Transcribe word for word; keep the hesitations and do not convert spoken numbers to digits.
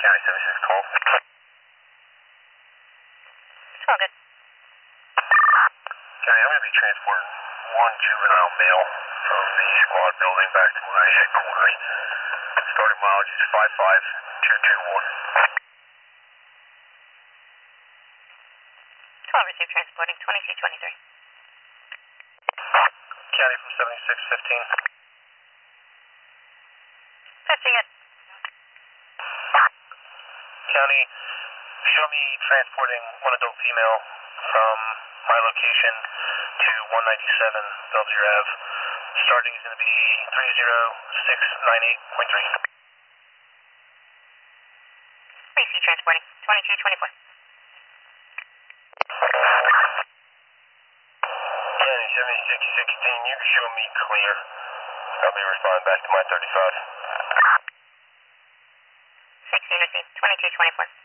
County seventy-six twelve. It's all good. County, I'm going to be transporting one juvenile male from the squad building back to my headquarters. Starting mileage is five five two two one. twelve received transporting twenty-two twenty-three. County from seventy-six fifteen. Patching it. County, show me transporting one adult female from my location to one ninety-seven Belvedere Avenue. Starting is going to be three zero six nine eight point three. Receive transporting twenty-two twenty-four. County seventy-six sixteen, you can show me clear. I'll be responding back to my thirty-five. sixteen received twenty-two twenty-four.